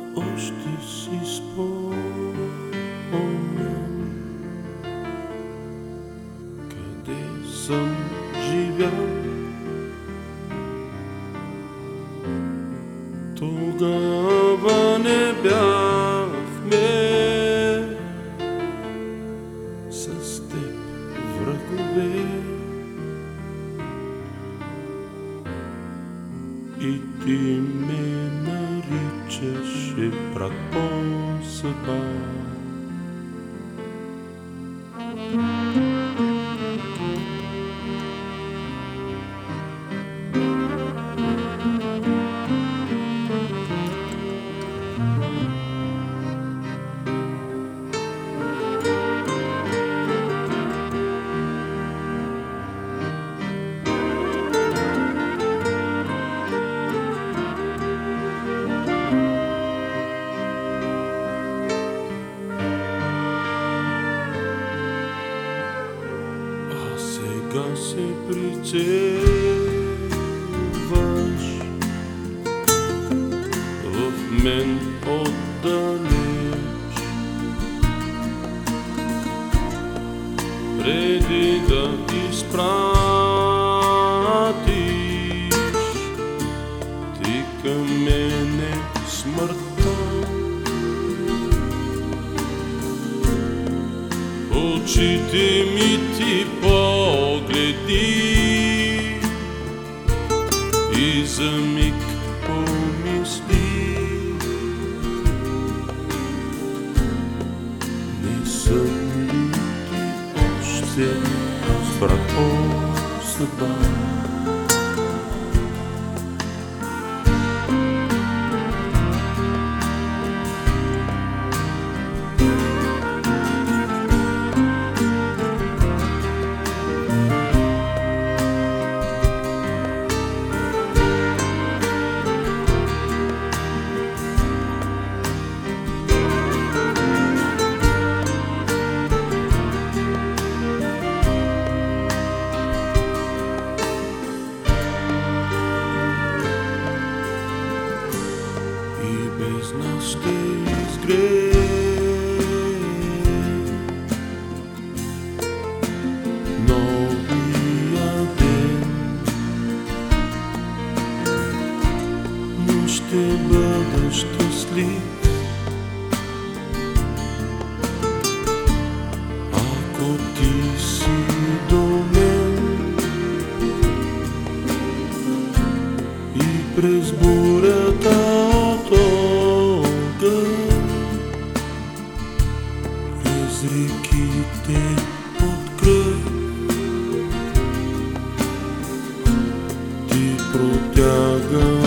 Още си спомням къде съм живял. Тогава не бяхме с теб врагове и ти ме наричаше брат по съдба. Сега се прицелваш в мен отдалеч, преди да изпратиш ти към мене смъртта. Очите ми ти погледи и за миг помисли, не съм ли ти още брат по съдба? Без нас ще изгрее новия ден, но ще бъда щастлив, ако ти си до мен и през бурята през реките от кръв ти протягам